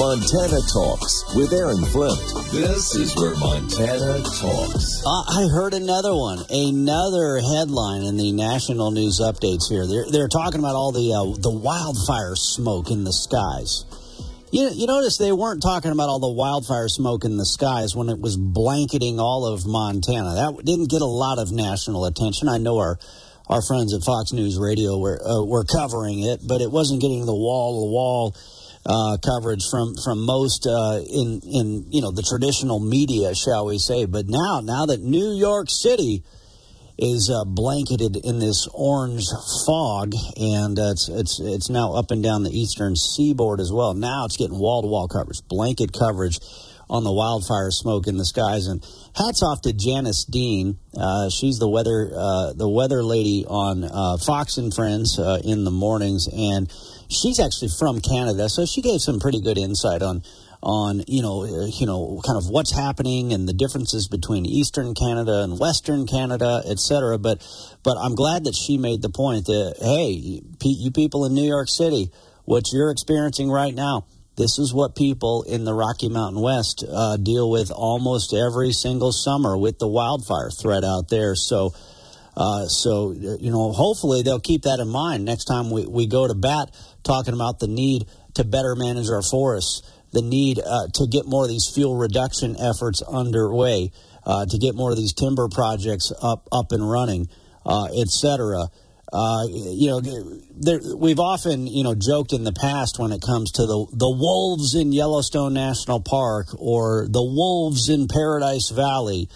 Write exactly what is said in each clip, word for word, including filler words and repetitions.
Montana Talks with Aaron Flint. This is where Montana talks. Uh, I heard another one, another headline in the national news updates here. They're, they're talking about all the uh, the wildfire smoke in the skies. You, you notice they weren't talking about all the wildfire smoke in the skies when it was blanketing all of Montana. That didn't get a lot of national attention. I know our our friends at Fox News Radio were uh, were covering it, but it wasn't getting the wall-to-wall uh, coverage from from most uh, in in you know the traditional media, shall we say. But now, now that New York City is uh, blanketed in this orange fog, and uh, it's it's it's now up and down the eastern seaboard as well. Now it's getting wall-to-wall coverage, blanket coverage on the wildfire smoke in the skies. And hats off to Janice Dean. Uh, she's the weather uh, the weather lady on uh, Fox and Friends uh, in the mornings, and she's actually from Canada, so she gave some pretty good insight on. on, you know, uh, you know, kind of what's happening and the differences between Eastern Canada and Western Canada, et cetera. But, but I'm glad that she made the point that, hey, you people in New York City, what you're experiencing right now, this is what people in the Rocky Mountain West uh, deal with almost every single summer with the wildfire threat out there. So, uh, so, you know, hopefully they'll keep that in mind next time we, we go to bat talking about the need to better manage our forests, the need uh, to get more of these fuel reduction efforts underway, uh, to get more of these timber projects up up and running, uh, et cetera. Uh, you know, there, we've often, you know, joked in the past when it comes to the, the wolves in Yellowstone National Park or the wolves in Paradise Valley.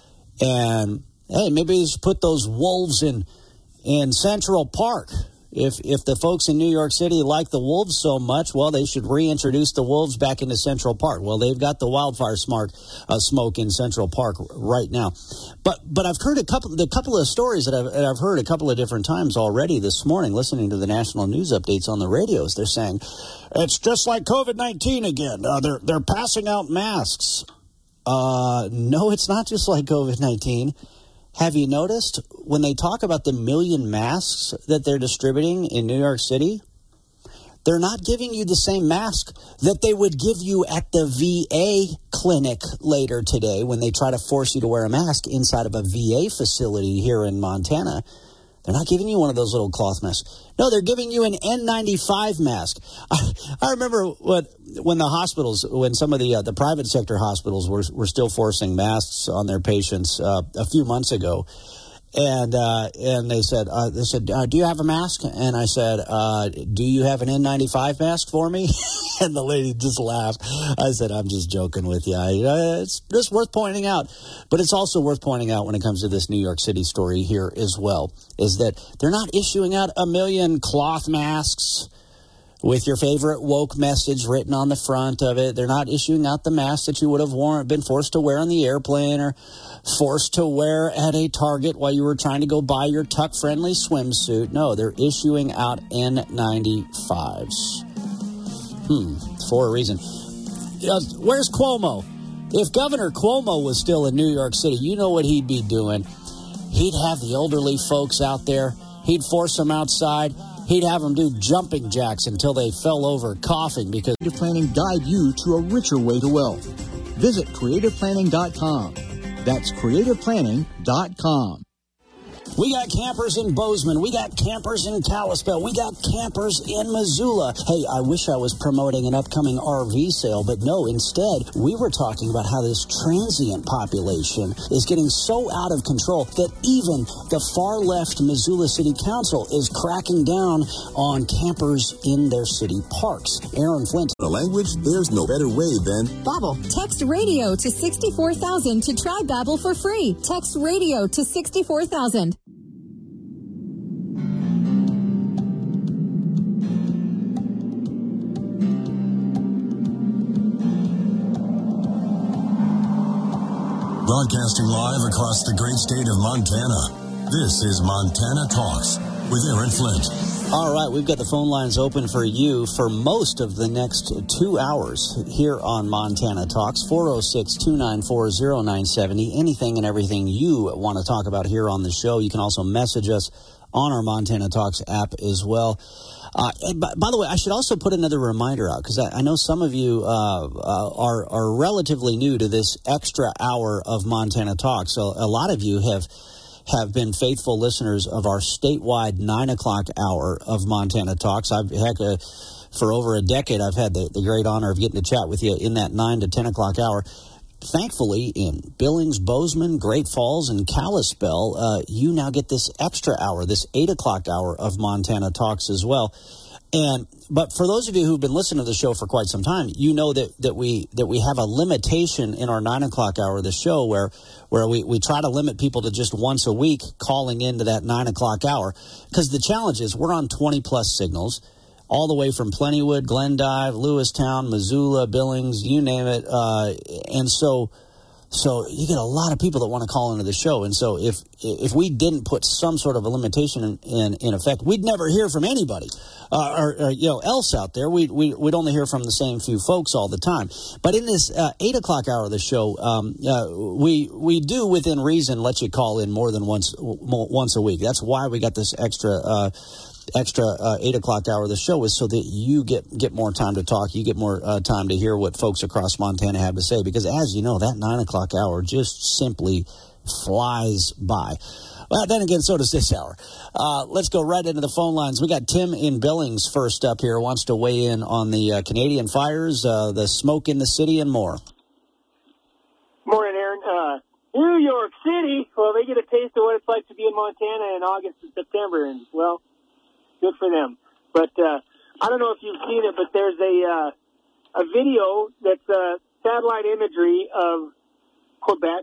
And, hey, maybe we should put those wolves in in Central Park. If if the folks in New York City like the wolves so much, well, they should reintroduce the wolves back into Central Park. Well, they've got the wildfire smart uh, smoke in Central Park right now. But but I've heard a couple the couple of stories that I've that I've heard a couple of different times already this morning, listening to the national news updates on the radios. They're saying it's just like COVID nineteen again. Uh, they're they're passing out masks. Uh, no, it's not just like COVID nineteen. Have you noticed when they talk about the million masks that they're distributing in New York City, they're not giving you the same mask that they would give you at the V A clinic later today when they try to force you to wear a mask inside of a V A facility here in Montana. They're not giving you one of those little cloth masks. No, they're giving you an N ninety-five mask. I, I remember what, when the hospitals, when some of the uh, the private sector hospitals were were still forcing masks on their patients uh, a few months ago, and uh, and they said uh, they said, uh, "Do you have a mask?" And I said, uh, "Do you have an N ninety-five mask for me?" And the lady just laughed. I said, "I'm just joking with you. I, uh, it's just worth pointing out." But it's also worth pointing out when it comes to this New York City story here as well, is that they're not issuing out a million cloth masks with your favorite woke message written on the front of it. They're not issuing out the mask that you would have worn, been forced to wear on the airplane or forced to wear at a Target while you were trying to go buy your tuck-friendly swimsuit. No, they're issuing out N ninety-fives. Hmm, for a reason. Uh, where's Cuomo? If Governor Cuomo was still in New York City, you know what he'd be doing. He'd have the elderly folks out there. He'd force them outside. He'd have them do jumping jacks until they fell over coughing because Creative Planning guide you to a richer way to wealth. Visit creative planning dot com. That's creative planning dot com. We got campers in Bozeman. We got campers in Kalispell. We got campers in Missoula. Hey, I wish I was promoting an upcoming R V sale, but no, instead, we were talking about how this transient population is getting so out of control that even the far-left Missoula City Council is cracking down on campers in their city parks. Aaron Flint. The language, there's no better way than Babbel. Text radio to sixty-four thousand to try Babbel for free. Text radio to sixty-four thousand. Broadcasting live across the great state of Montana, this is Montana Talks with Aaron Flint. All right, we've got the phone lines open for you for most of the next two hours here on Montana Talks, four oh six, two nine four, oh nine seven oh. Anything and everything you want to talk about here on the show. You can also message us on our Montana Talks app as well. Uh, and by, by the way, I should also put another reminder out, because I, I know some of you uh, uh, are, are relatively new to this extra hour of Montana Talk. So a lot of you have have been faithful listeners of our statewide nine o'clock hour of Montana Talks. I've heck, uh, for over a decade, I've had the, the great honor of getting to chat with you in that nine to ten o'clock hour. Thankfully, in Billings, Bozeman, Great Falls, and Kalispell, uh, you now get this extra hour, this eight o'clock hour of Montana Talks as well. And but for those of you who've been listening to the show for quite some time, you know that, that we that we have a limitation in our nine o'clock hour of the show where where we, we try to limit people to just once a week calling into that nine o'clock hour, because the challenge is we're on twenty plus signals, all the way from Plentywood, Glendive, Lewistown, Missoula, Billings, you name it. Uh, and so so you get a lot of people that want to call into the show. And so if if we didn't put some sort of a limitation in, in, in effect, we'd never hear from anybody uh, or, or you know else out there. We'd, we, we'd only hear from the same few folks all the time. But in this uh, eight o'clock hour of the show, um, uh, we we do, within reason, let you call in more than once once a week. That's why we got this extra uh extra uh, eight o'clock hour of the show, is so that you get get more time to talk, you get more uh, time to hear what folks across Montana have to say, because as you know, that nine o'clock hour just simply flies by. Well, then again, so does this hour. Uh, let's go right into the phone lines. We got Tim in Billings first up here, wants to weigh in on the uh, Canadian fires, uh, the smoke in the city, and more. Morning, Aaron. Uh, New York City, well, they get a taste of what it's like to be in Montana in August and September, and, well, good for them. But uh, I don't know if you've seen it, but there's a uh, a video that's uh, satellite imagery of Quebec,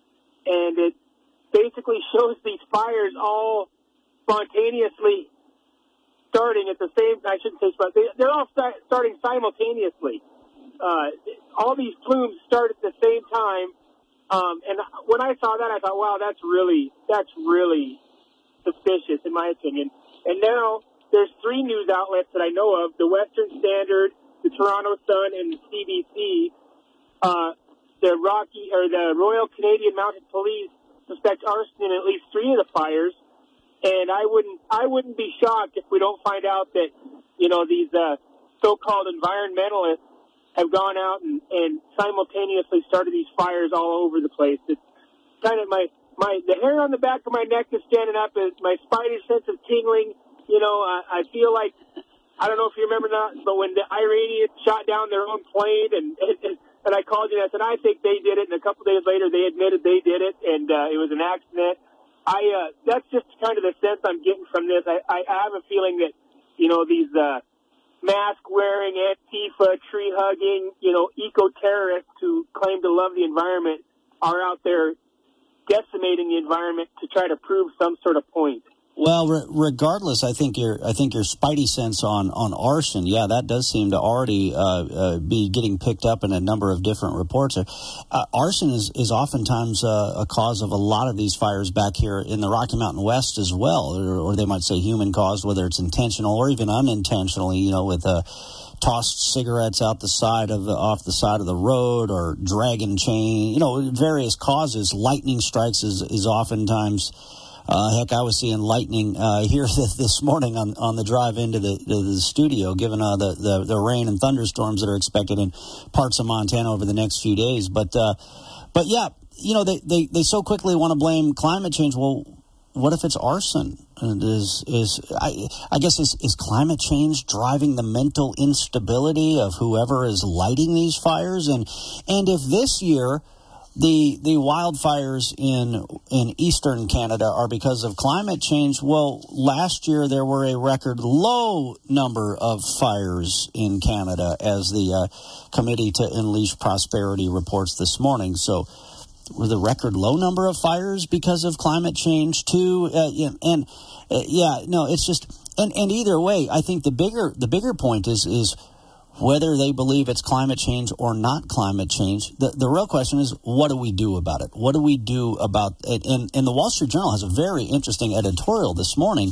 and it basically shows these fires all spontaneously starting at the same. I shouldn't say spontaneously. They're all start, starting simultaneously. Uh, all these plumes start at the same time. Um, and when I saw that, I thought, wow, that's really that's really suspicious, in my opinion. And now there's three news outlets that I know of: the Western Standard, the Toronto Sun, and the C B C. Uh, the Rocky or the Royal Canadian Mounted Police suspect arson in at least three of the fires. And I wouldn't I wouldn't be shocked if we don't find out that, you know, these uh, so-called environmentalists have gone out and, and simultaneously started these fires all over the place. It's kind of my. My the hair on the back of my neck is standing up. Is my spidey sense of tingling. You know, I, I feel like, I don't know if you remember that, but when the Iranians shot down their own plane, and and, and I called you and I said, I think they did it, and a couple days later they admitted they did it, and uh, it was an accident. I uh, that's just kind of the sense I'm getting from this. I, I have a feeling that, you know, these uh, mask-wearing, Antifa, tree-hugging, you know, eco-terrorists who claim to love the environment are out there decimating the environment to try to prove some sort of point. Well, re- regardless, I think your I think your spidey sense on, on arson, yeah, that does seem to already uh, uh, be getting picked up in a number of different reports. Uh, arson is is oftentimes uh, a cause of a lot of these fires back here in the Rocky Mountain West as well, or, or they might say human caused, whether it's intentional or even unintentionally. You know, with uh, tossed cigarettes out the side of the, off the side of the road, or dragon chain, you know, various causes. Lightning strikes is, is oftentimes, uh, heck, I was seeing lightning uh, here this morning on, on the drive into the, to the studio, given uh, the, the, the rain and thunderstorms that are expected in parts of Montana over the next few days. But, uh, but yeah, you know, they, they, they so quickly want to blame climate change. Well, what if it's arson? And is is I, I guess is, is climate change driving the mental instability of whoever is lighting these fires? And and if this year the the wildfires in in eastern Canada are because of climate change, well, last year there were a record low number of fires in Canada, as the uh, Committee to Unleash Prosperity reports this morning. So, were the record low number of fires because of climate change too? Uh, and, and uh, yeah, no, it's just, and, and either way, I think the bigger the bigger point is is whether they believe it's climate change or not climate change. The the real question is, what do we do about it? What do we do about it? And, and the Wall Street Journal has a very interesting editorial this morning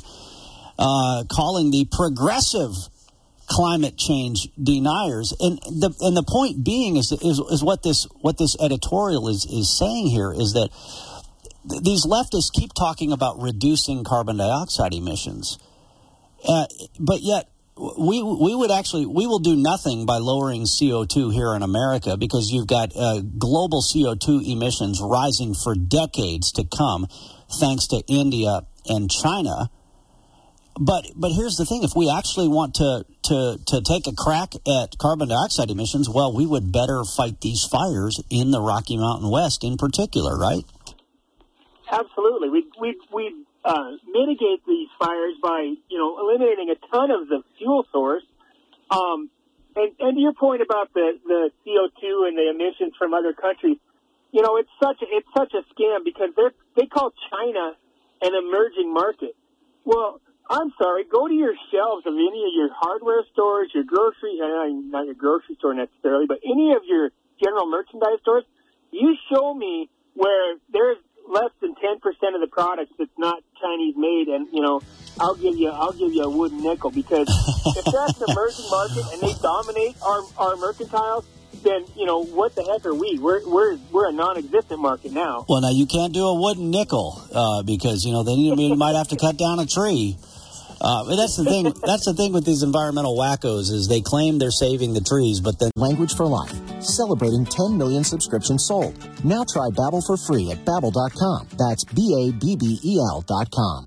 uh, calling the progressive climate change deniers, and the and the point being is is, is what this what this editorial is is saying here is that th- these leftists keep talking about reducing carbon dioxide emissions, uh, but yet we we would actually we will do nothing by lowering C O two here in America, because you've got uh, global C O two emissions rising for decades to come, thanks to India and China. But but here's the thing: if we actually want to to to take a crack at carbon dioxide emissions, well, we would better fight these fires in the Rocky Mountain West, in particular, right? Absolutely, we we we. Uh, mitigate these fires by, you know, eliminating a ton of the fuel source. Um, and, and to your point about the, the C O two and the emissions from other countries, you know, it's such a, it's such a scam, because they're, they call China an emerging market. Well, I'm sorry, go to your shelves of any of your hardware stores, your grocery, uh, not your grocery store necessarily, but any of your general merchandise stores. You show me where there's less than ten percent of the products that's not Chinese made, and you know, I'll give you I'll give you a wooden nickel, because if that's an emerging market and they dominate our our mercantiles, then you know, what the heck are we? We're we're we're a non-existent market now. Well, now you can't do a wooden nickel uh, because you know then you, you might have to cut down a tree. Uh, but that's the thing. That's the thing with these environmental wackos, is they claim they're saving the trees, but then Language for Life, celebrating ten million subscriptions sold. Now try Babbel for free at babbel dot com. That's B A B B E L dot com.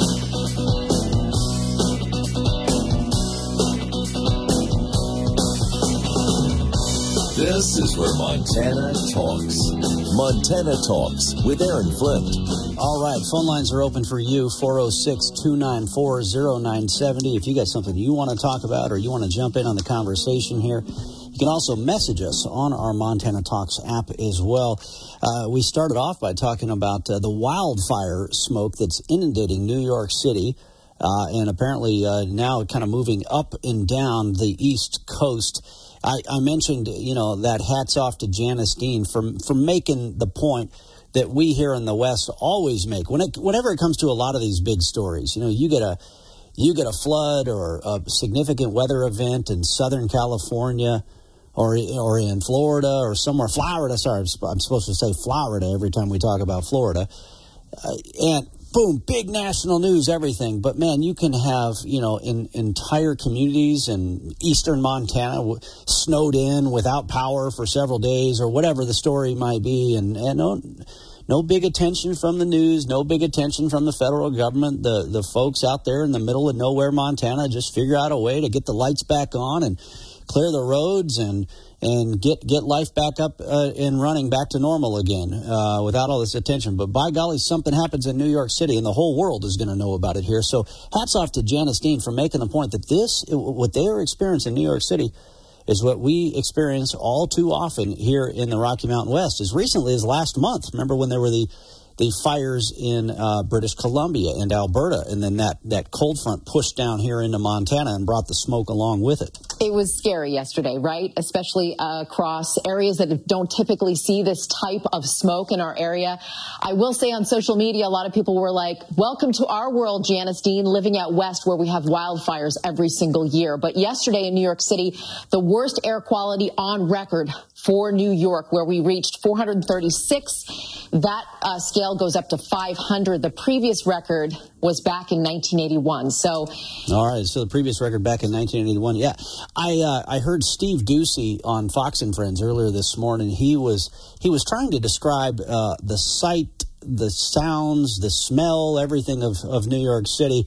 This is where Montana talks. Montana Talks with Aaron Flint. All right, phone lines are open for you, four oh six, two nine four, oh nine seven oh. If you got something you want to talk about or you want to jump in on the conversation here, you can also message us on our Montana Talks app as well. Uh, we started off by talking about uh, the wildfire smoke that's inundating New York City, uh, and apparently uh, now kind of moving up and down the East Coast. I, I mentioned, you know, that hats off to Janice Dean for, for making the point that we here in the West always make. When it, whenever it comes to a lot of these big stories, you know, you get a you get a flood or a significant weather event in Southern California or or in Florida or somewhere, Florida, sorry, I'm supposed to say Florida every time we talk about Florida. Uh, and boom, big national news, everything. But, man, you can have, you know, in, entire communities in eastern Montana w- snowed in without power for several days or whatever the story might be. And, and no, no big attention from the news, no big attention from the federal government. The, the folks out there in the middle of nowhere, Montana, just figure out a way to get the lights back on and clear the roads and and get get life back up uh, and running back to normal again uh, without all this attention. But by golly, something happens in New York City, and the whole world is going to know about it here. So hats off to Janice Dean for making the point that this, what they are experiencing in New York City, is what we experience all too often here in the Rocky Mountain West. As recently as last month, remember when there were the the fires in uh, British Columbia and Alberta, and then that, that cold front pushed down here into Montana and brought the smoke along with it. It was scary yesterday, right? Especially uh, across areas that don't typically see this type of smoke in our area. I will say on social media, a lot of people were like, welcome to our world, Janice Dean, living out west where we have wildfires every single year. But yesterday in New York City, the worst air quality on record for New York, where we reached four hundred thirty-six. That uh, scale goes up to five hundred. The previous record was back in nineteen eighty-one. So, all right. So the previous record back in nineteen eighty-one. Yeah, I uh, I heard Steve Ducey on Fox and Friends earlier this morning. He was he was trying to describe uh, the sight, the sounds, the smell, everything of, of New York City.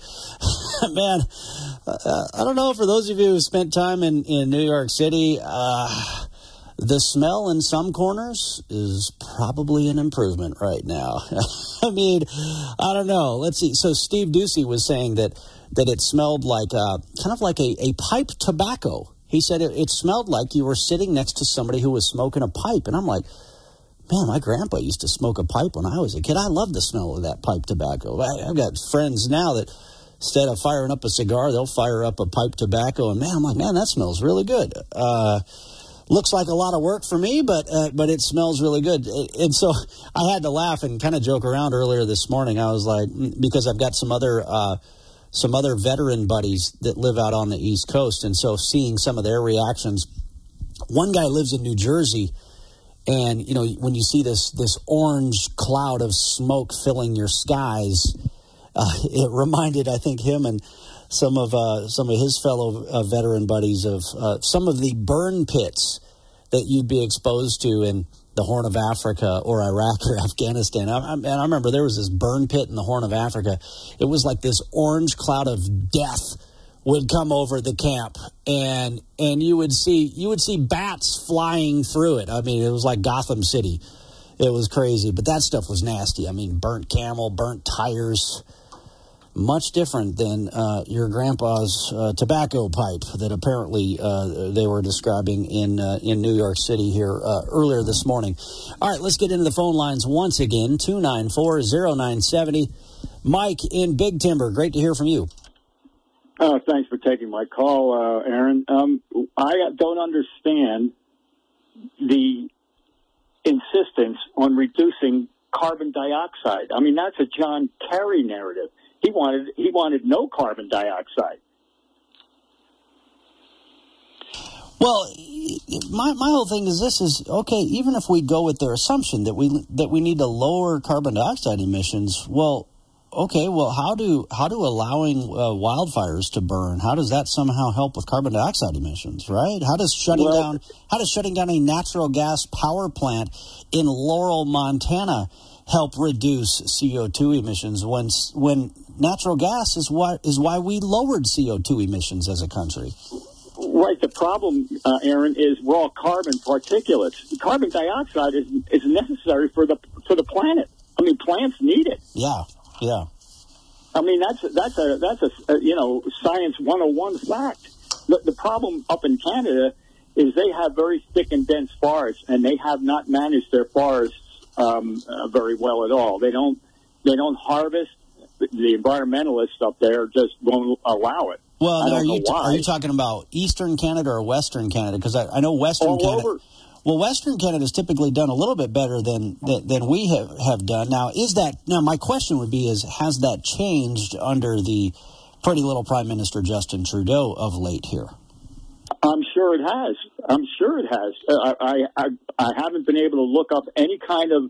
Man, uh, I don't know. For those of you who spent time in, in New York City, uh, the smell in some corners is probably an improvement right now. I mean, I don't know. Let's see. So Steve Ducey was saying that, that it smelled like uh, kind of like a, a pipe tobacco. He said it, it smelled like you were sitting next to somebody who was smoking a pipe. And I'm like, man, my grandpa used to smoke a pipe when I was a kid. I love the smell of that pipe tobacco. I, I've got friends now that instead of firing up a cigar, they'll fire up a pipe tobacco. And, man, I'm like, man, that smells really good. Uh Looks like a lot of work for me, but uh, but it smells really good. And so I had to laugh and kind of joke around earlier this morning. I was like, because I've got some other uh, some other veteran buddies that live out on the East Coast, and so seeing some of their reactions. One guy lives in New Jersey, and you know when you see this this orange cloud of smoke filling your skies, uh, it reminded I think him and some of uh, some of his fellow uh, veteran buddies of uh, some of the burn pits that you'd be exposed to in the Horn of Africa or Iraq or Afghanistan. I, I, and I remember there was this burn pit in the Horn of Africa. It was like this orange cloud of death would come over the camp, and and you would see you would see bats flying through it. I mean, it was like Gotham City. It was crazy, but that stuff was nasty. I mean, burnt camel, burnt tires. Much different than uh, your grandpa's uh, tobacco pipe that apparently uh, they were describing in uh, in New York City here uh, earlier this morning. All right, let's get into the phone lines once again, two nine four, zero nine seven zero. Mike in Big Timber, great to hear from you. Uh, thanks for taking my call, uh, Aaron. Um, I don't understand the insistence on reducing carbon dioxide. I mean, that's a John Kerry narrative. He wanted he wanted no carbon dioxide. Well, my my whole thing is this is okay. Even if we go with their assumption that we that we need to lower carbon dioxide emissions, well, okay. Well, how do how do allowing uh, wildfires to burn? How does that somehow help with carbon dioxide emissions? Right? How does shutting well, down how does shutting down a natural gas power plant in Laurel, Montana, help reduce C O two emissions when when natural gas is what is why we lowered C O two emissions as a country? Right. The problem, uh, Aaron, is raw carbon particulates. Carbon dioxide is is necessary for the for the planet. I mean, plants need it. Yeah. Yeah. I mean, that's that's a that's a, a you know science one oh one fact. The, the problem up in Canada is they have very thick and dense forests, and they have not managed their forests um, uh, very well at all. They don't they don't harvest. The environmentalists up there just won't allow it. Well, I don't are you know why. are you talking about Eastern Canada or Western Canada? Because I, I know Western all Canada. Over. Well, Western Canada has typically done a little bit better than than, than we have, have done. Now, is that now? My question would be: Is has that changed under the pretty little Prime Minister Justin Trudeau of late here? I'm sure it has. I'm sure it has. Uh, I, I I haven't been able to look up any kind of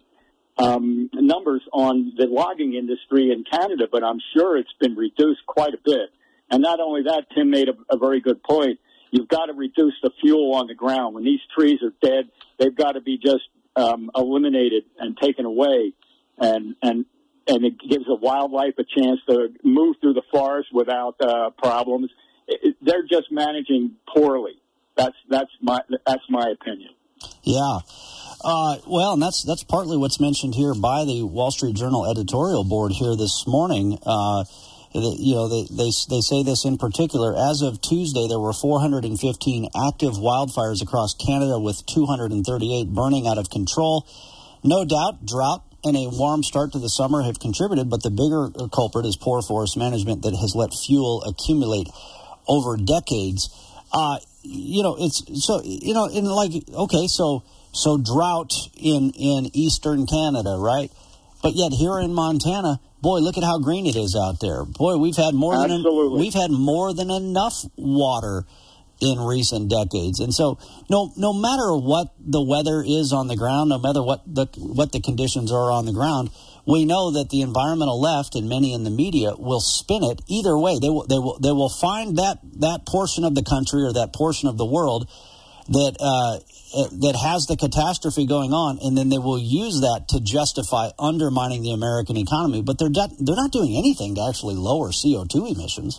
um, numbers on the logging industry in Canada, but I'm sure it's been reduced quite a bit. And not only that, Tim made a, a very good point. You've got to reduce the fuel on the ground. When these trees are dead, they've got to be just um, eliminated and taken away, and and and it gives the wildlife a chance to move through the forest without uh, problems. It, it, they're just managing poorly. That's that's my that's my opinion. Yeah. Uh, well, and that's that's partly what's mentioned here by the Wall Street Journal editorial board here this morning. Uh, you know, they, they they say this in particular. As of Tuesday, there were four hundred fifteen active wildfires across Canada, with two hundred thirty-eight burning out of control. No doubt, drought and a warm start to the summer have contributed, but the bigger culprit is poor forest management that has let fuel accumulate over decades. Uh, you know, it's so you know, in like okay, so so drought in in eastern Canada, right? But yet here in Montana, boy, look at how green it is out there. Boy, we've had more than Absolutely. we've had more than enough water in recent decades. And so no no matter what the weather is on the ground, no matter what the what the conditions are on the ground, we know that the environmental left and many in the media will spin it either way. They will they will they will find that that portion of the country or that portion of the world that uh, that has the catastrophe going on, and then they will use that to justify undermining the American economy. But they're de- they're not doing anything to actually lower C O two emissions.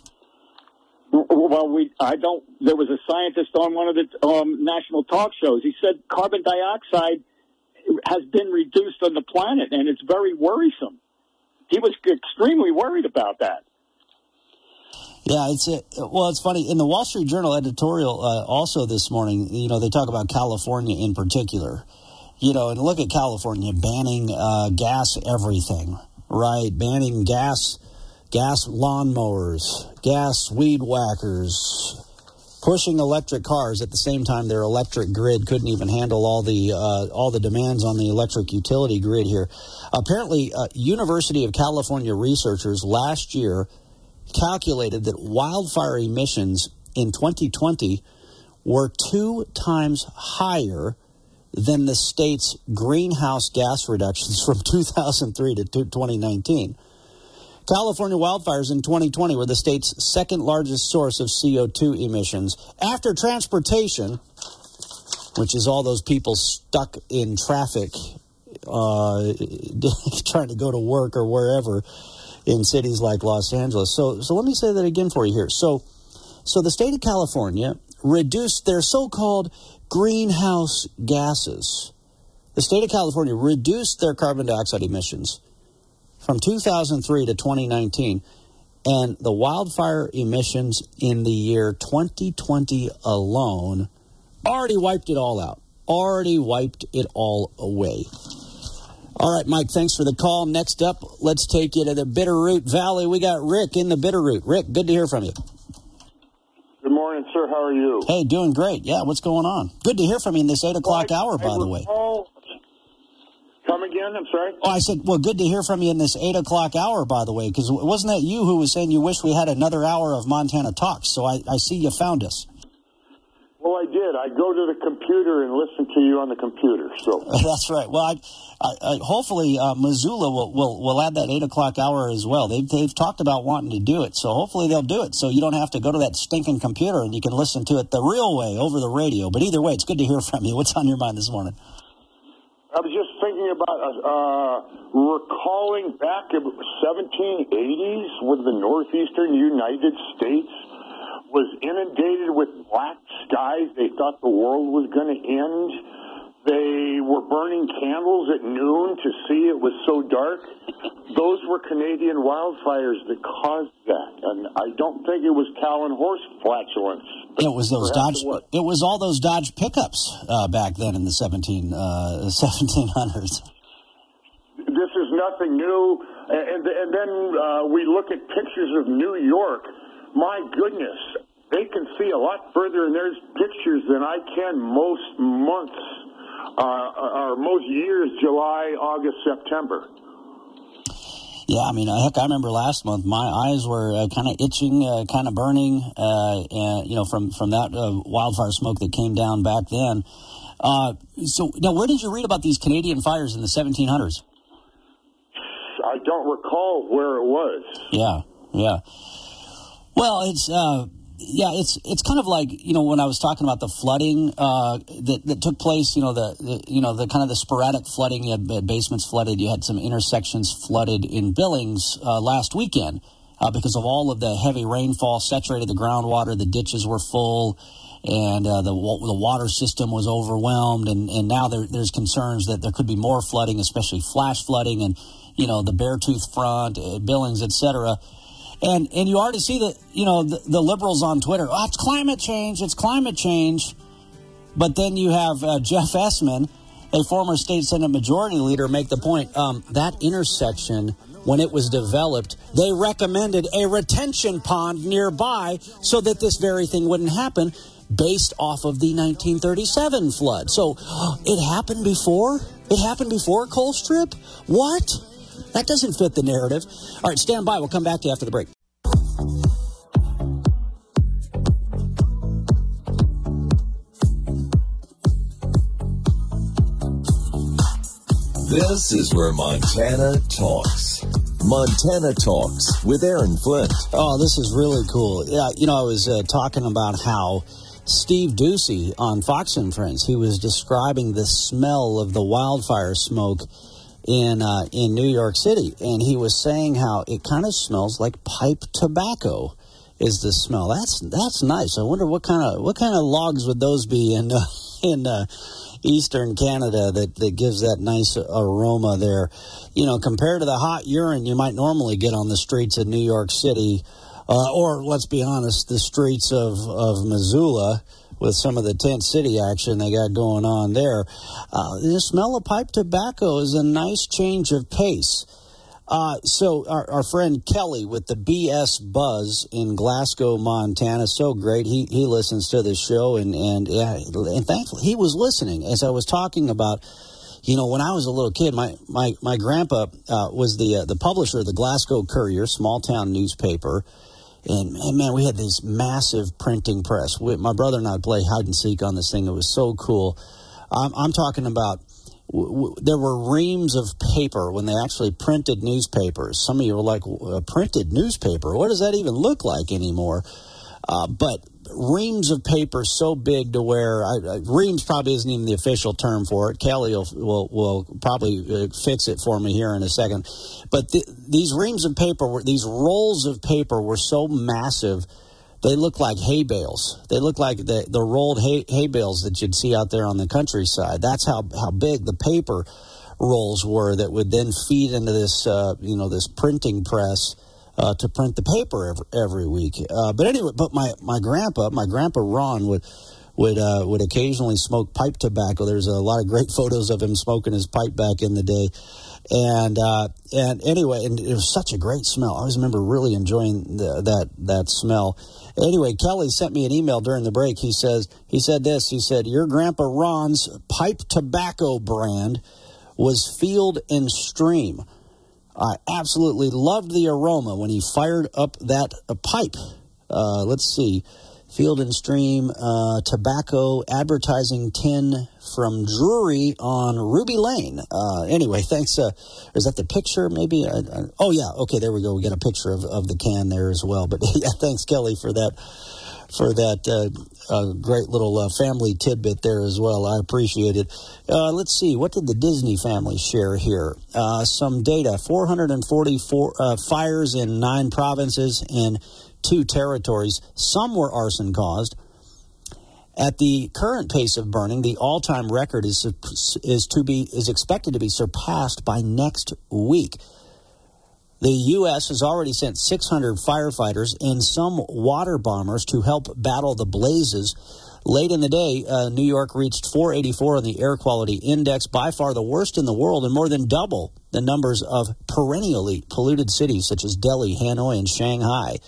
Well, we I don't. There was a scientist on one of the um, national talk shows. He said carbon dioxide has been reduced on the planet, and it's very worrisome. He was extremely worried about that. Yeah, it's it. Well, it's funny. In the Wall Street Journal editorial uh, also this morning, you know, they talk about California in particular. You know, and look at California banning uh, gas everything, right? Banning gas, gas lawnmowers, gas weed whackers, pushing electric cars at the same time their electric grid couldn't even handle all the uh, all the demands on the electric utility grid here. Apparently, uh, University of California researchers last year calculated that wildfire emissions in twenty twenty were two times higher than the state's greenhouse gas reductions from two thousand three to twenty nineteen. California wildfires in twenty twenty were the state's second largest source of C O two emissions after transportation, which is all those people stuck in traffic uh, trying to go to work or wherever in cities like Los Angeles. So, so let me say that again for you here. So, so the state of California reduced their so-called greenhouse gases. The state of California reduced their carbon dioxide emissions from two thousand three to twenty nineteen, and the wildfire emissions in the year twenty twenty alone already wiped it all out. Already wiped it all away. All right, Mike, thanks for the call. Next up, let's take you to the Bitterroot Valley. We got Rick in the Bitterroot. Rick, good to hear from you. Good morning, sir. How are you? Hey, doing great. Yeah, what's going on? Good to hear from you in this eight o'clock well, I, hour, by I the way. Recall... Come again? I'm sorry? Oh, I said, well, good to hear from you in this eight o'clock hour, by the way, because wasn't that you who was saying you wish we had another hour of Montana Talks? So I, I see you found us. Well, I did. I go to the computer and listen to you on the computer. So that's right. Well, I, I, I, hopefully uh, Missoula will, will will add that eight o'clock hour as well. They've they've talked about wanting to do it, so hopefully they'll do it. So you don't have to go to that stinking computer and you can listen to it the real way over the radio. But either way, it's good to hear from you. What's on your mind this morning? I was just thinking about uh, recalling back in seventeen eighties when the northeastern United States was inundated with black skies. They thought the world was going to end. They were burning candles at noon to see it was so dark. Those were Canadian wildfires that caused that, and I don't think it was cow and horse flatulence. It was those Dodge. It, it was all those Dodge pickups uh, back then in the seventeen seventeen hundreds. This is nothing new, and and then uh, we look at pictures of New York. My goodness, they can see a lot further in their pictures than I can most months, uh, or most years, July, August, September. Yeah, I mean, heck, I remember last month, my eyes were uh, kind of itching, uh, kind of burning, uh, and, you know, from, from that uh, wildfire smoke that came down back then. Uh, so, now, where did you read about these Canadian fires in the seventeen hundreds? I don't recall where it was. Yeah, yeah. Well, it's uh, yeah, it's it's kind of like, you know, when I was talking about the flooding uh, that that took place, you know, the, the you know the kind of the sporadic flooding. You had basements flooded. You had some intersections flooded in Billings uh, last weekend uh, because of all of the heavy rainfall saturated the groundwater. The ditches were full, and uh, the the water system was overwhelmed. And, and now there, there's concerns that there could be more flooding, especially flash flooding, and you know the Beartooth Front, uh, Billings, et cetera. And and you already see that, you know, the, the liberals on Twitter, oh, it's climate change, it's climate change. But then you have uh, Jeff Essman, a former state Senate majority leader, make the point, um, that intersection, when it was developed, they recommended a retention pond nearby so that this very thing wouldn't happen based off of the nineteen thirty-seven flood. So it happened before? It happened before Colstrip? What? That doesn't fit the narrative. All right, stand by. We'll come back to you after the break. This is where Montana talks. Montana Talks with Aaron Flint. Oh, this is really cool. Yeah, you know, I was uh, talking about how Steve Doocy on Fox and Friends, he was describing the smell of the wildfire smoke in uh, in New York City, and he was saying how it kind of smells like pipe tobacco is the smell. That's that's nice. I wonder what kind of what kind of logs would those be in uh, in uh, eastern Canada that, that gives that nice aroma there. You know, compared to the hot urine you might normally get on the streets of New York City, uh, or let's be honest, the streets of, of Missoula, with some of the tent city action they got going on there. Uh, the smell of pipe tobacco is a nice change of pace. Uh, so our, our friend Kelly with the B S Buzz in Glasgow, Montana, so great. He he listens to the show, and, and, yeah, and thankfully he was listening as I was talking about, you know, when I was a little kid, my, my, my grandpa uh, was the, uh, the publisher of the Glasgow Courier, small town newspaper. And, and, man, we had this massive printing press. We, my brother and I would play hide and seek on this thing. It was so cool. Um, I'm talking about w- w- there were reams of paper when they actually printed newspapers. Some of you were like, a printed newspaper? What does that even look like anymore? Uh, but reams of paper so big to where I, I, reams probably isn't even the official term for it. Kelly will will, will probably uh, fix it for me here in a second. But th- these reams of paper, were, these rolls of paper were so massive, they looked like hay bales. They looked like the, the rolled hay, hay bales that you'd see out there on the countryside. That's how, how big the paper rolls were that would then feed into this uh, you know this printing press. Uh, to print the paper every, every week. Uh, but anyway, but my, my grandpa, my grandpa Ron would would uh, would occasionally smoke pipe tobacco. There's a lot of great photos of him smoking his pipe back in the day. And uh, and anyway, and it was such a great smell. I always remember really enjoying the, that that smell. Anyway, Kelly sent me an email during the break. He says he said this. He said, your Grandpa Ron's pipe tobacco brand was Field and Stream. I absolutely loved the aroma when he fired up that uh, pipe. Uh, let's see. Field and Stream uh, tobacco advertising tin from Drury on Ruby Lane. Uh, anyway, thanks. Uh, is that the picture maybe? I, I, oh, yeah. Okay, there we go. We got a picture of, of the can there as well. But yeah, thanks, Kelly, for that for that uh, uh, great little uh, family tidbit there as well. I appreciate it. Uh, let's see. What did the Disney family share here? Uh, some data. four hundred forty-four uh, fires in nine provinces and two territories. Some were arson caused. At the current pace of burning, the all-time record is is to be is expected to be surpassed by next week. The U S has already sent six hundred firefighters and some water bombers to help battle the blazes. Late in the day, uh, New York reached four eighty-four on the air quality index, by far the worst in the world, and more than double the numbers of perennially polluted cities such as Delhi, Hanoi, and Shanghai.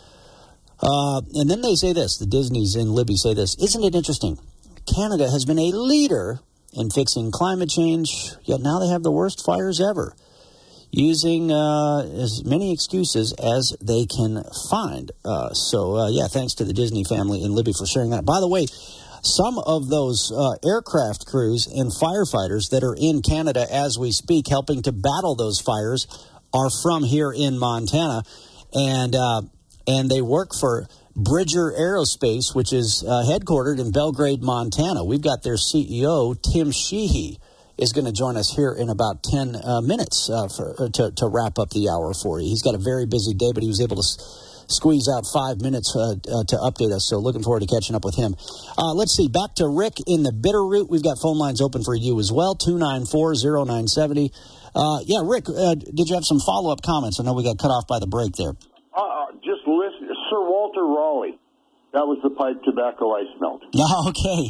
Uh, and then they say this, the Disneys in Libby say this, isn't it interesting? Canada has been a leader in fixing climate change, yet now they have the worst fires ever, using uh, as many excuses as they can find. Uh, so, uh, yeah, thanks to the Disney family in Libby for sharing that. By the way, some of those uh, aircraft crews and firefighters that are in Canada as we speak, helping to battle those fires, are from here in Montana. And uh, and they work for Bridger Aerospace, which is uh, headquartered in Belgrade, Montana. We've got their C E O, Tim Sheehy, is going to join us here in about ten uh, minutes uh, for, uh, to, to wrap up the hour for you. He's got a very busy day, but he was able to s- squeeze out five minutes uh, uh, to update us, so looking forward to catching up with him. Uh, let's see, back to Rick in the Bitterroot. We've got phone lines open for you as well, two nine four, oh nine seven oh. Uh, yeah, Rick, uh, did you have some follow-up comments? I know we got cut off by the break there. Uh, just listen, Sir Walter Raleigh. That was the pipe tobacco I smelled. Oh, okay.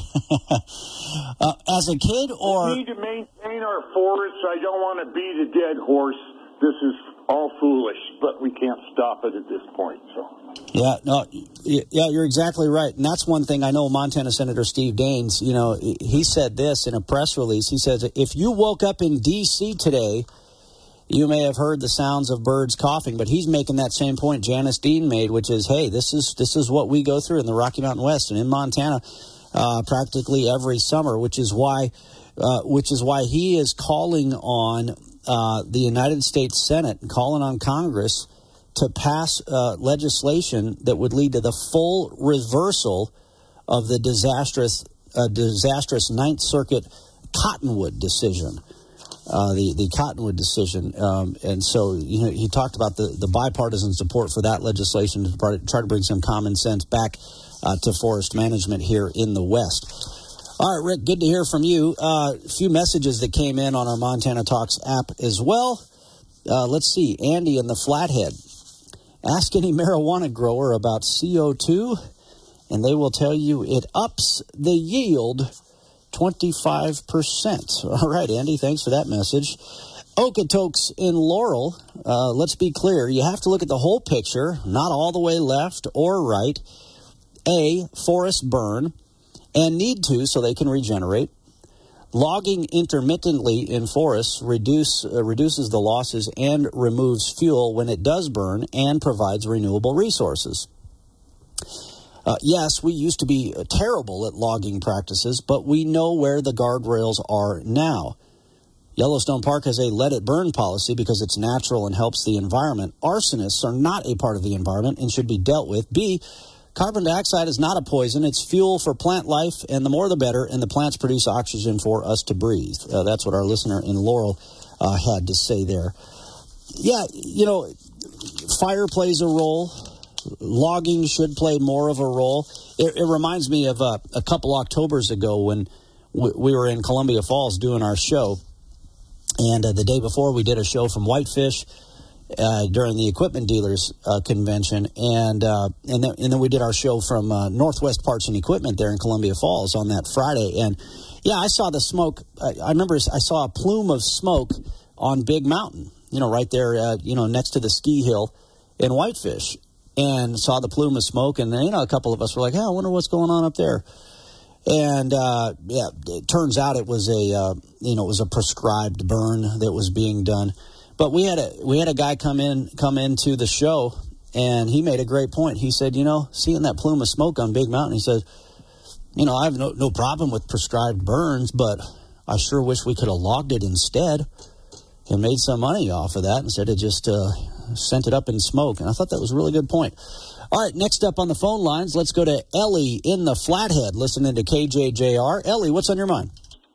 uh, as a kid, or we need to maintain our forests. I don't want to beat a dead horse. This is all foolish, but we can't stop it at this point. So. Yeah, no, yeah, you're exactly right, and that's one thing I know. Montana Senator Steve Daines, you know, he said this in a press release. He says, if you woke up in D C today, you may have heard the sounds of birds coughing, but he's making that same point Janice Dean made, which is, hey, this is this is what we go through in the Rocky Mountain West and in Montana uh, practically every summer, which is why uh, which is why he is calling on uh, the United States Senate and calling on Congress to pass uh, legislation that would lead to the full reversal of the disastrous uh, disastrous Ninth Circuit Cottonwood decision. Uh, the, the Cottonwood decision. Um, and so, you know, he talked about the, the bipartisan support for that legislation to try to bring some common sense back uh, to forest management here in the West. All right, Rick, good to hear from you. Uh, a few messages that came in on our Montana Talks app as well. Uh, let's see. Andy in the Flathead. Ask any marijuana grower about C O two, and they will tell you it ups the yield twenty-five percent. All right, Andy, thanks for that message. Okotoks in Laurel, uh, let's be clear. You have to look at the whole picture, not all the way left or right. A, forests burn and need to so they can regenerate. Logging intermittently in forests reduce, uh, reduces the losses and removes fuel when it does burn and provides renewable resources. Uh, yes, we used to be terrible at logging practices, but we know where the guardrails are now. Yellowstone Park has a let it burn policy because it's natural and helps the environment. Arsonists are not a part of the environment and should be dealt with. B, carbon dioxide is not a poison. It's fuel for plant life, and the more the better, and the plants produce oxygen for us to breathe. Uh, that's what our listener in Laurel uh, had to say there. Yeah, you know, fire plays a role. Logging should play more of a role. It, it reminds me of uh, a couple Octobers ago when we, we were in Columbia Falls doing our show. And uh, the day before, we did a show from Whitefish uh, during the Equipment Dealers uh, Convention. And uh, and, then, and then we did our show from uh, Northwest Parts and Equipment there in Columbia Falls on that Friday. And, yeah, I saw the smoke. I, I remember I saw a plume of smoke on Big Mountain, you know, right there, uh, you know, next to the ski hill in Whitefish. And saw the plume of smoke. And, you know, a couple of us were like, hey, I wonder what's going on up there. And, uh, yeah, it turns out it was a, uh, you know, it was a prescribed burn that was being done. But we had a, we had a guy come in, come into the show, and he made a great point. He said, you know, seeing that plume of smoke on Big Mountain, he said, you know, I have no, no problem with prescribed burns, but I sure wish we could have logged it instead and made some money off of that instead of just, uh, sent it up in smoke. And I thought that was a really good point. All right, next up on the phone lines, let's go to Ellie in the Flathead, listening to K J J R. Ellie, what's on your mind?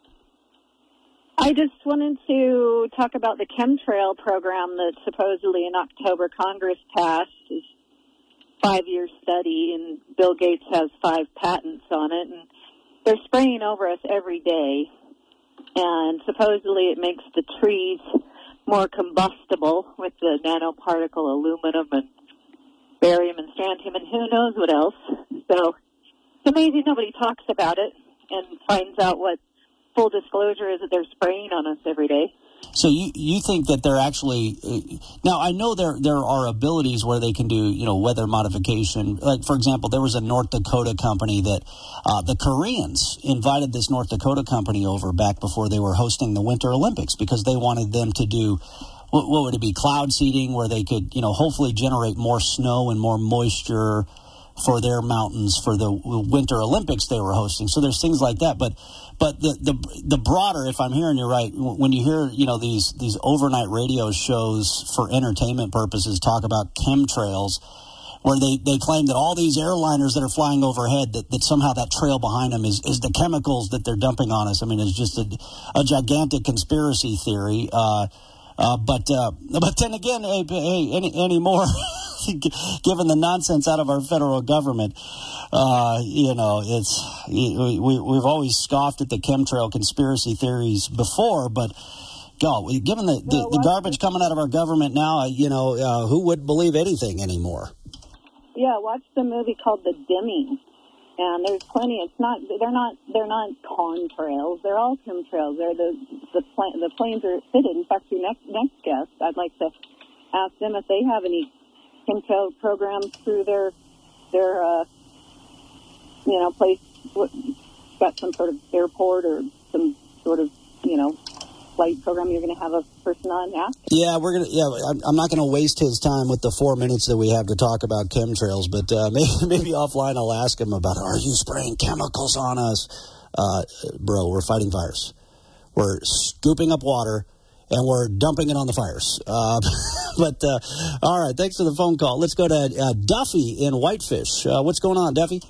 I just wanted to talk about the chemtrail program that supposedly in October Congress passed. It's a five-year study, and Bill Gates has five patents on it. And they're spraying over us every day, and supposedly it makes the trees more combustible with the nanoparticle aluminum and barium and strontium and who knows what else. So it's amazing nobody talks about it and finds out what full disclosure is that they're spraying on us every day. So you you think that they're actually – now, I know there there are abilities where they can do, you know, weather modification. Like, for example, there was a North Dakota company that uh, the Koreans invited this North Dakota company over back before they were hosting the Winter Olympics because they wanted them to do – what would it be, cloud seeding, where they could, you know, hopefully generate more snow and more moisture for their mountains for the Winter Olympics they were hosting. So there's things like that. But but the the the broader, if I'm hearing you right, when you hear, you know, these these overnight radio shows for entertainment purposes talk about chemtrails, where they, they claim that all these airliners that are flying overhead, that, that somehow that trail behind them is, is the chemicals that they're dumping on us. I mean, it's just a, a gigantic conspiracy theory. Uh Uh, but uh, but then again, hey, hey, any any more, given the nonsense out of our federal government, uh, you know, it's we, we we've always scoffed at the chemtrail conspiracy theories before, but God, given the, the, the garbage coming out of our government now, you know, uh, who would believe anything anymore? Yeah, watch the movie called The Dimming. And there's plenty. It's not. They're not. They're not contrails. They're all chemtrails. They're the the plane. The planes are fitted. In fact, your next next guest, I'd like to ask them if they have any chemtrail programs through their their uh, you know place. Got some sort of airport or some sort of you know flight program. You're going to have a person on ask. Yeah, we're gonna. Yeah, I'm, I'm not going to waste his time with the four minutes that we have to talk about chemtrails. But uh, maybe, maybe offline, I'll ask him about, are you spraying chemicals on us, uh, bro? We're fighting fires. We're scooping up water and we're dumping it on the fires. Uh, but uh, all right, thanks for the phone call. Let's go to uh, Duffy in Whitefish. Uh, what's going on, Duffy?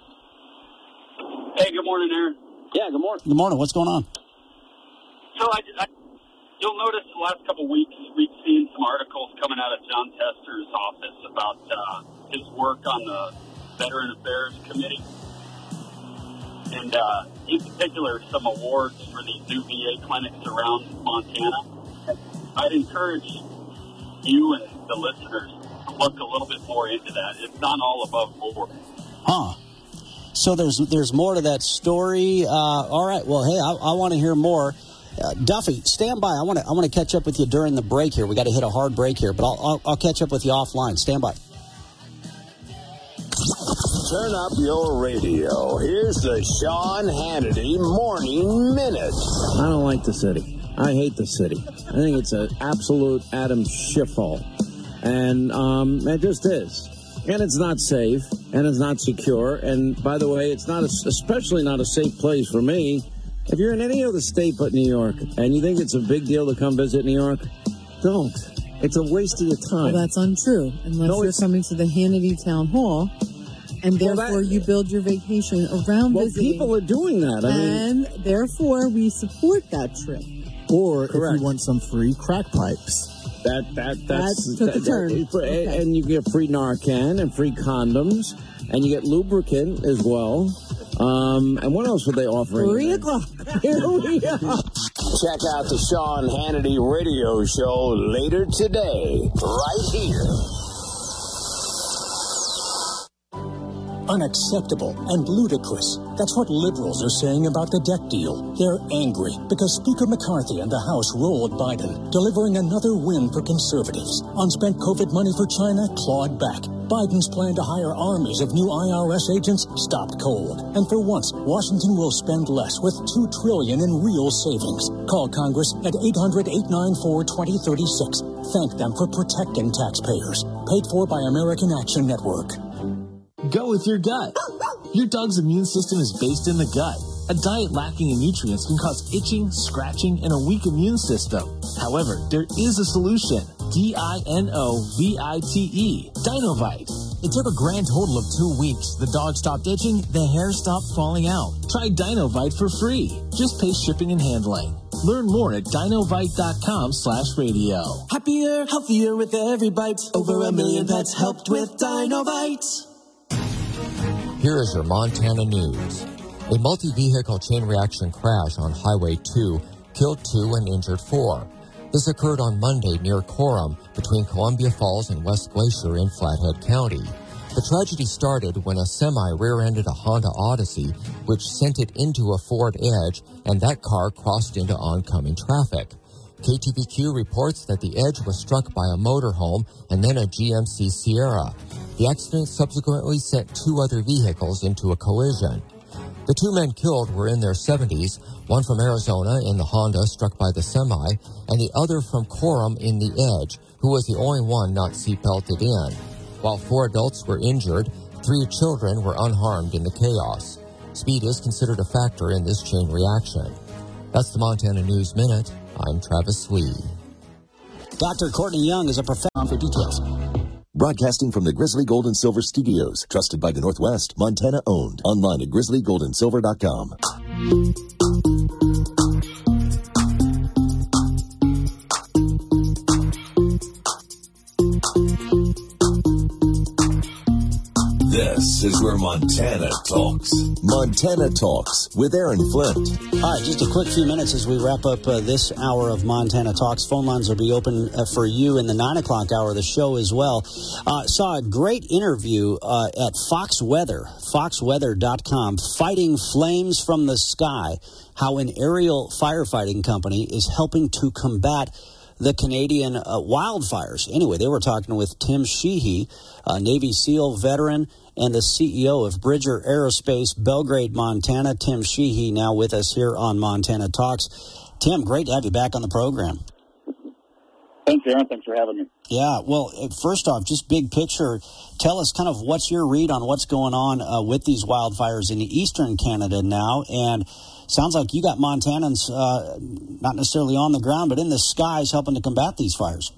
Hey, good morning, Aaron. Yeah, good morning. Good morning. What's going on? So I, I, you'll notice the last couple of weeks we've seen some articles coming out of John Tester's office about uh, his work on the Veteran Affairs Committee, and uh, in particular some awards for these new V A clinics around Montana. I'd encourage you and the listeners to look a little bit more into that. It's not all above board. Huh. So there's there's more to that story. Uh, all right. Well, hey, I, I want to hear more. Uh, Duffy, stand by. I want to I want to catch up with you during the break here. We got to hit a hard break here, but I'll, I'll I'll catch up with you offline. Stand by. Turn up your radio. Here's the Sean Hannity Morning Minute. I don't like the city. I hate the city. I think it's an absolute Adam shithole, and um, it just is. And it's not safe, and it's not secure. And by the way, it's not a, especially not a safe place for me. If you're in any other state but New York, and you think it's a big deal to come visit New York, don't. It's a waste of your time. Well, that's untrue, unless No, you're it's- coming to the Hannity Town Hall, and Well, therefore that- you build your vacation around Well, visiting. people are doing that. I mean, and therefore we support that trip. Or if Correct. you want some free crack pipes. that that that's That took a that- turn. that- Okay. and you get free Narcan and free condoms, and you get lubricant as well. Um, and what else were they offering? Three o'clock. Here we are. Check out the Sean Hannity radio show later today, right here. Unacceptable and ludicrous. That's what liberals are saying about the debt deal. They're angry because Speaker McCarthy and the House rolled Biden, delivering another win for conservatives. Unspent COVID money for China clawed back. Biden's plan to hire armies of new I R S agents stopped cold. And for once, Washington will spend less with two trillion dollars in real savings. Call Congress at eight hundred, eight nine four, two zero three six. Thank them for protecting taxpayers. Paid for by American Action Network. Go with your gut. Your dog's immune system is based in the gut. A diet lacking in nutrients can cause itching, scratching, and a weak immune system. However, there is a solution. D I N O V I T E. Dinovite. It took a grand total of two weeks. The dog stopped itching, the hair stopped falling out. Try Dinovite for free. Just pay shipping and handling. Learn more at dinovite.com slash radio. Happier, healthier with every bite. Over a million pets helped with Dinovite. Here is your Montana news. A multi-vehicle chain reaction crash on Highway two killed two and injured four. This occurred on Monday near Coram between Columbia Falls and West Glacier in Flathead County. The tragedy started when a semi rear-ended a Honda Odyssey, which sent it into a Ford Edge, and that car crossed into oncoming traffic. K T V Q reports that the Edge was struck by a motorhome and then a G M C Sierra. The accident subsequently sent two other vehicles into a collision. The two men killed were in their seventies, one from Arizona in the Honda struck by the semi, and the other from Coram in the Edge, who was the only one not seatbelted in. While four adults were injured, three children were unharmed in the chaos. Speed is considered a factor in this chain reaction. That's the Montana News Minute. I'm Travis Lee. Doctor Courtney Young is a professor for details. Broadcasting from the Grizzly Gold and Silver Studios, trusted by the Northwest, Montana owned. Online at grizzly gold and silver dot com. This is where Montana talks. Montana Talks with Aaron Flint. All right, just a quick few minutes as we wrap up uh, this hour of Montana Talks. Phone lines will be open uh, for you in the nine o'clock hour of the show as well. Uh, saw a great interview uh, at Fox Weather, fox weather dot com, Fighting Flames from the Sky, how an aerial firefighting company is helping to combat the Canadian uh, wildfires. Anyway, they were talking with Tim Sheehy, a Navy SEAL veteran and the C E O of Bridger Aerospace, Belgrade, Montana. Tim Sheehy now with us here on Montana Talks. Tim, great to have you back on the program. Thanks, Aaron. Thanks for having me. Yeah, well, first off, just big picture, tell us kind of what's your read on what's going on uh, with these wildfires in eastern Canada now, and sounds like you got Montanans uh, not necessarily on the ground, but in the skies helping to combat these fires.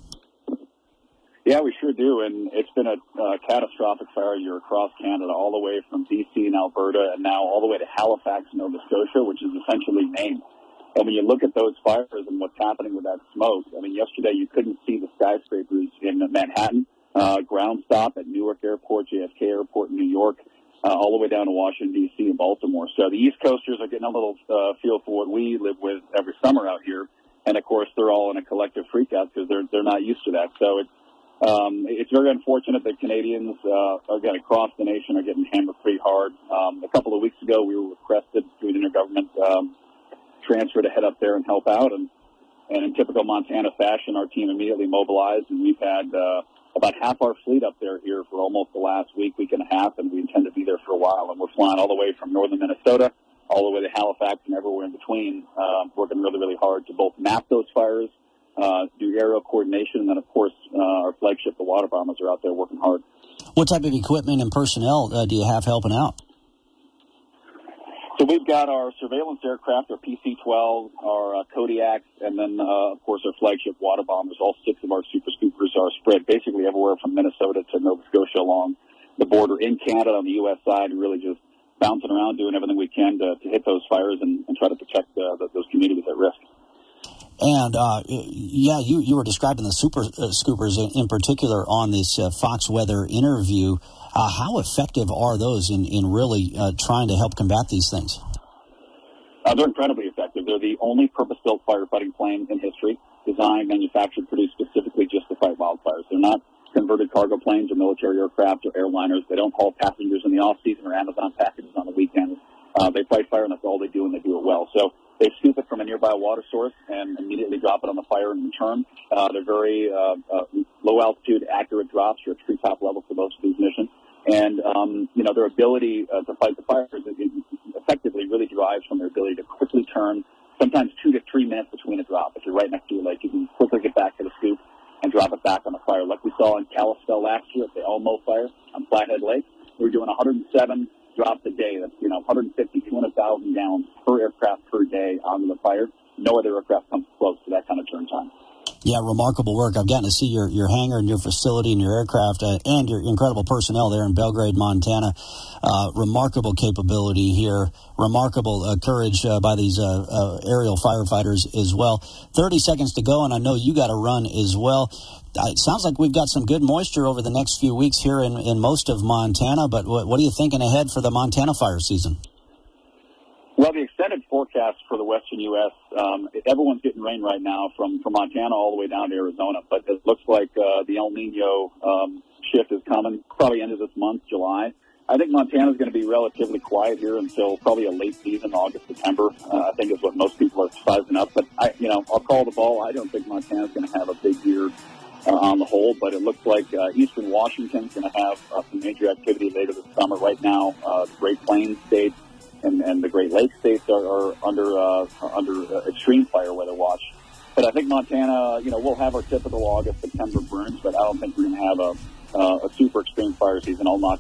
Yeah, we sure do, and it's been a uh, catastrophic fire year across Canada, all the way from B C and Alberta, and now all the way to Halifax, Nova Scotia, which is essentially Maine. And when you look at those fires and what's happening with that smoke, I mean, yesterday you couldn't see the skyscrapers in Manhattan, uh, ground stop at Newark Airport, J F K Airport in New York, uh, all the way down to Washington, D C and Baltimore. So the East Coasters are getting a little uh, feel for what we live with every summer out here. And, of course, they're all in a collective freakout because they're, they're not used to that. So it's, um, it's very unfortunate that Canadians, uh, again, across the nation are getting hammered pretty hard. Um, a couple of weeks ago, we were requested through an intergovernment um, transfer to head up there and help out. And, and in typical Montana fashion, our team immediately mobilized, and we've had uh, about half our fleet up there here for almost the last week, week and a half, and we intend to be there for a while. And we're flying all the way from northern Minnesota all the way to Halifax and everywhere in between, uh, working really, really hard to both map those fires, uh, do aerial coordination, and then, of course, uh, our flagship, the water bombers, are out there working hard. What type of equipment and personnel uh, do you have helping out? So we've got our surveillance aircraft, our P C twelve, our uh, Kodiaks, and then, uh, of course, our flagship water bombers. All six of our Super Scoopers are spread basically everywhere from Minnesota to Nova Scotia along the border in Canada on the U S side, really just bouncing around, doing everything we can to, to hit those fires and, and try to protect uh, the, those communities at risk. And, uh, yeah, you, you were describing the Super uh, Scoopers in, in particular on this uh, Fox Weather interview. Uh, how effective are those in, in really uh, trying to help combat these things? Uh, they're incredibly effective. They're the only purpose-built firefighting plane in history, designed, manufactured, produced specifically just to fight wildfires. They're not converted cargo planes or military aircraft or airliners. They don't haul passengers in the off-season or Amazon packages on the weekends. Uh, they fight fire, and that's all they do, and they do it well. So they scoop it from a nearby water source and immediately drop it on the fire in return. Uh, they're very uh, uh, low-altitude, accurate drops. You're at treetop level for most of these missions. And, um, you know, their ability uh, to fight the fires effectively really derives from their ability to quickly turn, sometimes two to three minutes between a drop. If you're right next to a lake, you can quickly get back to the scoop and drop it back on the fire. Like we saw in Kalispell last year at the Elmo fire on Flathead Lake, we were doing one hundred seven drops a day. That's, you know, one hundred fifty, two hundred thousand gallons per aircraft per day onto the fire. No other aircraft comes close to that kind of turn time. Yeah, remarkable work. I've gotten to see your, your hangar and your facility and your aircraft uh, and your incredible personnel there in Belgrade, Montana. Uh, remarkable capability here. Remarkable uh, courage uh, by these uh, uh, aerial firefighters as well. thirty seconds to go, and I know you got to run as well. Uh, it sounds like we've got some good moisture over the next few weeks here in, in most of Montana, but what, what are you thinking ahead for the Montana fire season? Well, the extended forecast for the western U S, um, everyone's getting rain right now from, from Montana all the way down to Arizona, but it looks like uh, the El Nino um, shift is coming probably end of this month, July. I think Montana's going to be relatively quiet here until probably a late season, August, September, uh, I think is what most people are sizing up. But, I, you know, I'll call the ball. I don't think Montana's going to have a big year uh, on the whole, but it looks like uh, eastern Washington's going to have uh, some major activity later this summer. Right now, uh, the Great Plains states and, and the Great Lakes states are, are under uh, under uh, extreme fire weather watch. But I think Montana, you know, we'll have our typical August, September burns, but I don't think we're going to have a, uh, a super extreme fire season, all knock